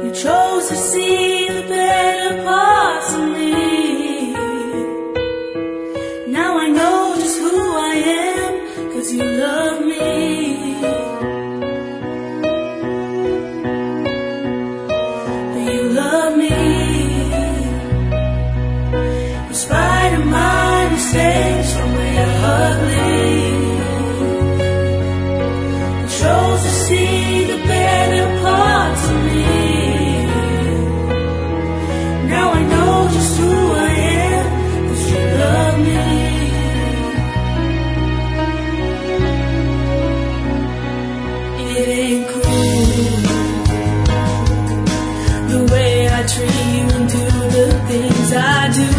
chose to see the better parts of me. Now I know just who I am, 'cause you love me. You love me. In spite of my mistakes, from where your heart leads, I chose to see the better parts of me. Now I know just who I am, 'cause you love me. It ain't cool the way I treat you and do the things I do.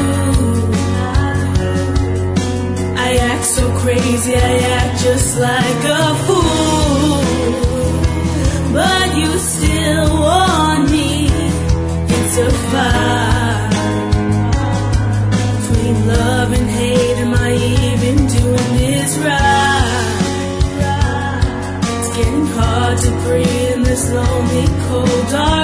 I act so crazy, I act just like a fool, but you still want me. It's a fight between love and hate. Am I even doing this right? It's getting hard to breathe in this lonely, cold, dark